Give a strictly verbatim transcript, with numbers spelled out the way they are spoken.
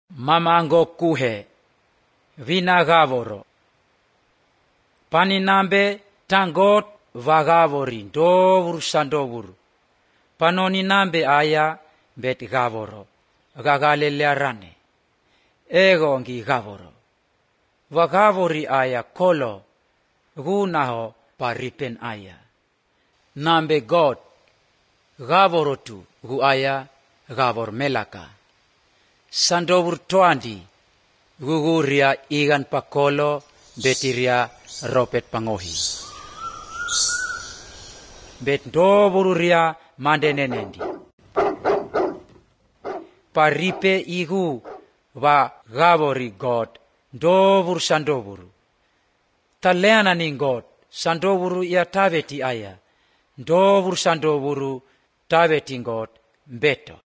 mamango kuhe vinagavoro paninambe tangot vagavori ndovuru sandovuru panoni nambe aya bet gavoro gagalelearane ego ngi gavoro vagavori aya kolo gunaho paripen aya nambe god gavoro tu gu aya gavor melaka sandovur toandi guguria igan pakolo betiria ropet pangohi bet dobururia mandenenendi paripe igu va gavori god dobur sandoburu taleana ni god sandoburu ya taveti aya dobur sandoburu taveti god beto